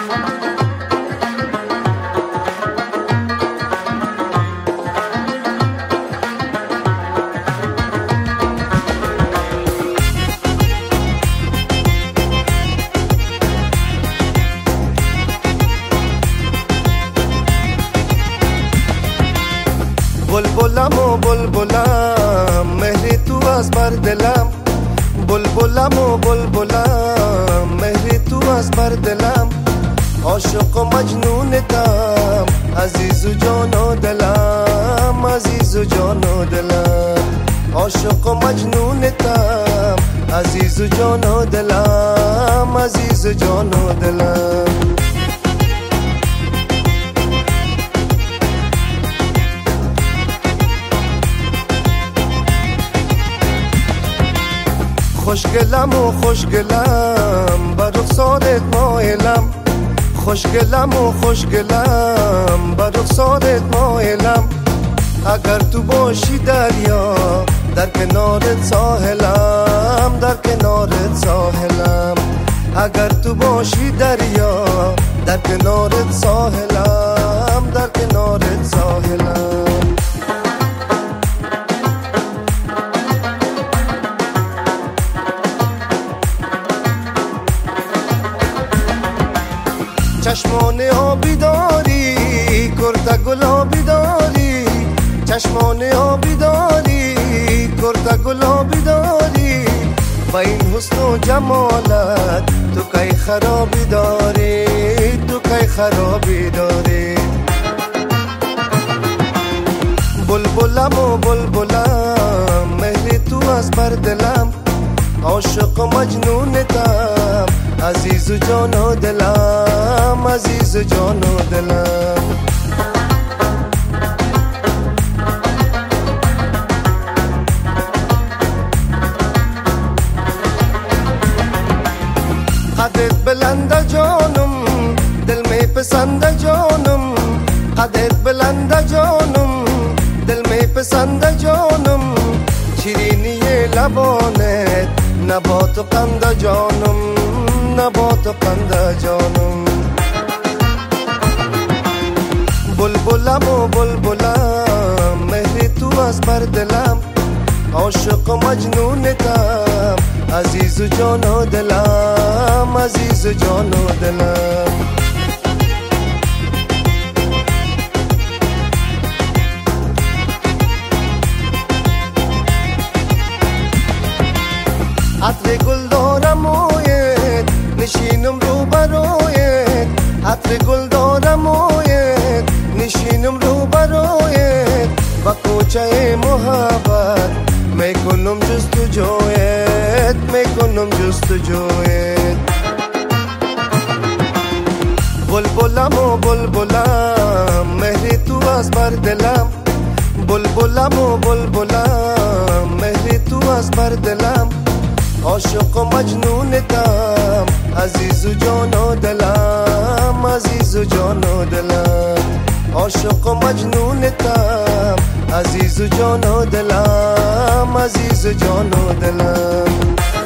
بلبلم و بلبلم مهری تو از بر دلم، بلبلم و بلبلم مهری تو از بر دلم، عاشق و مجنونتم عزیز و جان و دلم، عزیز و جان و دلم، عاشق و مجنونتم عزیز و جان و دلم، عزیز و جان و دلم. خوشگلم و خوشگلم بر رخسارت مایلم، خوشگلم و خوشگلم بر رخسارت مایلم، اگر تو باشی دریا در کنارت ساحلم، در کنارت ساحلم، اگر تو باشی دریا در کنارت ساحلم، در کنارت ساحلم. چشمان آبی داری کرده گلابی داری، چشمان آبی داری کرده گلابی داری، با این حسن و جمالت تو کی خرابی داری، تو کی خرابی داری. بلبلم و بلبلم مهری تو از بر دلم، عاشق و مجنونتم عزیز و جان و دلم، عزیز و جان و دلم. قدت بلنده جانم دل می پسنده جانم، قدت بلنده جانم دل می پسنده جانم، شیرینی لبانت نبات و قند جانم، نبات و قند جانم. بلبلم و بلبلم مهری تو از بر دلم، عاشق و مجنونتم عزیز و جان و دلم، عزیز و جان و دلم. عطر گل دارم مویت نشینم رو برایت، عطر گل دارم مویت نشینم رو برایت، و کوچه محبت میکنم جستجویت، میکنم جستجویت. بلبلم و بلبلم مهری تو از بر دلم، بلبلم و بلبلم مهری تو از بر دلم، عاشق و مجنونتم عزیز و جان و دلم، عزیز و جان و دلم، عاشق و مجنونتم عزیز و جان و دلم، عزیز و جان و دلم.